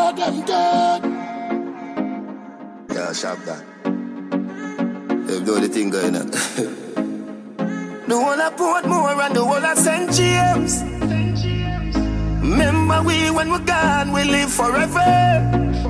of them dead. Yeah, sharp that. They do the thing going on. The whole of Portmore and the whole of St. James. Remember we when we're gone, we live forever.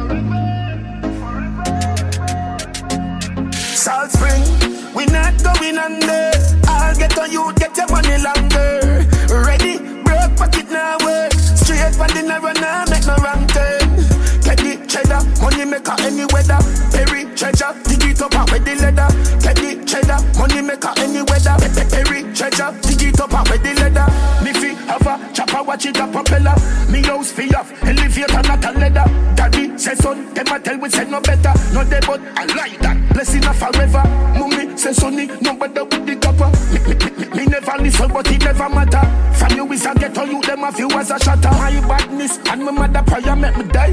Salt Spring, we not going under. I'll get on you, get your money longer. Ready, broke pocket now work. Straight from the narrow now, make no wrong turn. Get the cheddar, money maker any weather. Perry treasure, dig it up with the leather. Get the cheddar, money maker any weather. Perry treasure, dig it up with the leather. Me fi have a chopper, watch it a propeller. Me house fi off, elevator not a leather. Daddy say son, them a tell we say no better. No they but I like that, blessing a forever. Mummy say sonny, no better with the copper. Me never listen but it never matter. From you is a ghetto you, them a few as a shatter. My badness and my mother prayer make me die.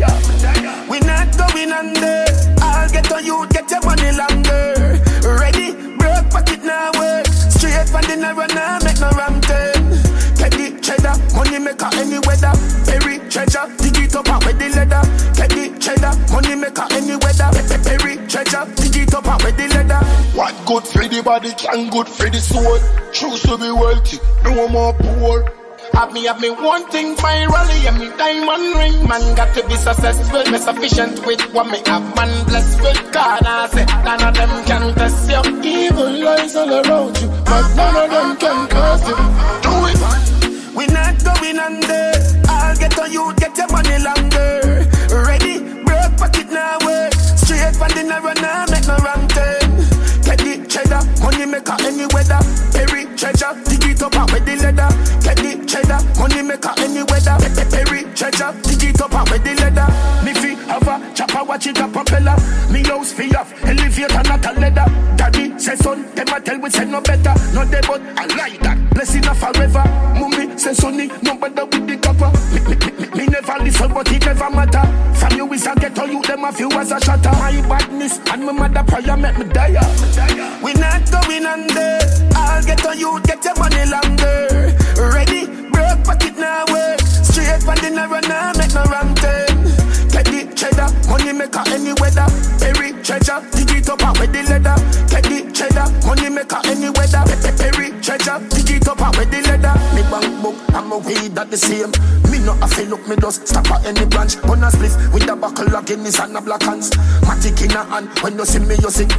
We not going under. I'll get on you, get your money longer. Ready, broke pocket now work. Straight from the narrow now, make no wrong turn. Get the cheddar, money maker any weather. Perry treasure, dig it up with the leather. Get the cheddar, money maker any weather. Perry treasure, dig it up with the leather. What good for the body can good for the soul. Choose to be wealthy, no more poor. Have me one thing virally and me diamond ring. Man got to be successful, be sufficient with what me have. Man blessed with God, I say none of them can test you. Evil lies all around you, but none of them can curse you. Do it. We not going under. I'll get on you, get your money longer. Ready, broke pocket now work. Straight from the narrow now, make no wrong turn. Get the cheddar, money maker any weather. Perry treasure, dig it up with the leather. Get the cheddar, money maker any weather. Perry treasure, dig it up with the leather. Me fi have a chopper, watch it a propeller. Me house fi off, elevator not a leather. Daddy say son, them a tell we say no better. No they but I like that, blessing a forever. Mummy say sonny, no better with the copper. Me never listen but it never matter. From you is a ghetto you, them a few as a shatter. My badness and my mother prayer make me die. We not going under. I'll get on you, get your money longer. Ready, broke pocket now work. Straight from the narrow now, make no wrong turn. Get the cheddar, money maker any weather. Perry treasure, dig it up with the leather. Get the cheddar, money maker any weather. Perry treasure, dig it up with the leather. Me bank book, I'm a weed that the same. Me not a feel look, me just stop at any branch. On a spliff with a buckle of Guinness and a black hands. Matic in a hand, when you see me you see.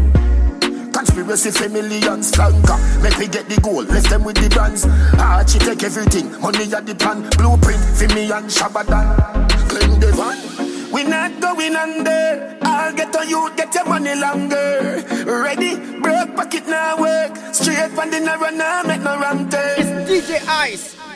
Conspiracy for millions, flanker. Make we get the goal, left them with the brands. Archie take everything, money at the plan. Blueprint for me and Shabadan. Claim the van. We not going under. I'll get on you, get your money longer. Ready, broke pocket now work. Straight from the narrow now, make no wrong turn. It's DJ Ice.